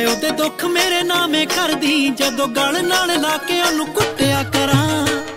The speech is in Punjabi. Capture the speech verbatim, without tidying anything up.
ਓਏ ਉਹਦੇ ਦੁੱਖ ਮੇਰੇ ਨਾਮੇ ਕਰਦੀ, ਜਦੋਂ ਗਲ ਨਾਲ ਲਾ ਕੇ ਉਹਨੂੰ ਕੁੱਟਿਆ ਕਰਾਂ।